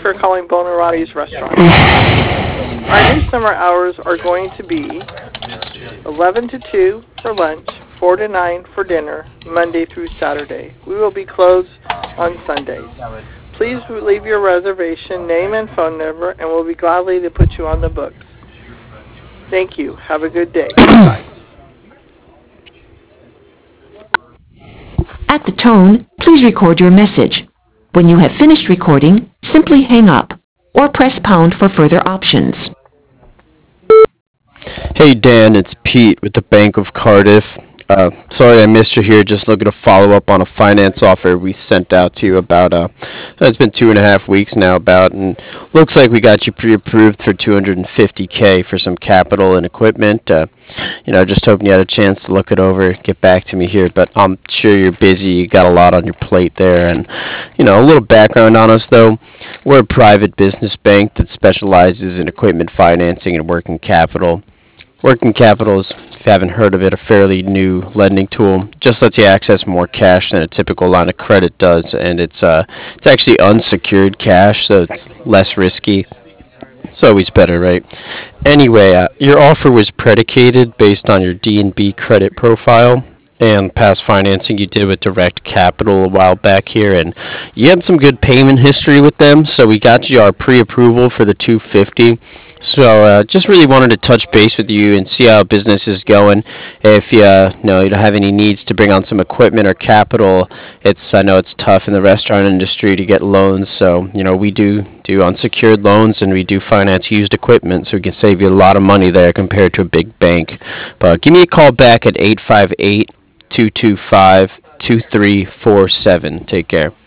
for calling Bonaroti's Restaurant. Our new summer hours are going to be 11 to 2 for lunch, 4 to 9 for dinner, Monday through Saturday. We will be closed on Sundays. Please leave your reservation, name, and phone number, and we'll be gladly to put you on the books. Thank you. Have a good day. Bye. At the tone, please record your message. When you have finished recording, simply hang up or press pound for further options. Hey Dan, it's Pete with the Bank of Cardiff. Sorry I missed you here. Just looking to follow up on a finance offer we sent out to you about, it's been 2.5 weeks now about, and looks like we got you pre-approved for $250K for some capital and equipment. Just hoping you had a chance to look it over, get back to me here, but I'm sure you're busy. You got a lot on your plate there, and, a little background on us though. We're a private business bank that specializes in equipment financing and working capital. Working capital is, if you haven't heard of it, a fairly new lending tool. Just lets you access more cash than a typical line of credit does, and it's actually unsecured cash, so it's less risky. It's always better, right? Anyway, your offer was predicated based on your D&B credit profile and past financing you did with Direct Capital a while back here, and you had some good payment history with them, so we got you our pre-approval for the $250. So just really wanted to touch base with you and see how business is going. If you don't have any needs to bring on some equipment or capital, I know it's tough in the restaurant industry to get loans. So we do unsecured loans, and we do finance used equipment, so we can save you a lot of money there compared to a big bank. But give me a call back at 858-225-2347. Take care.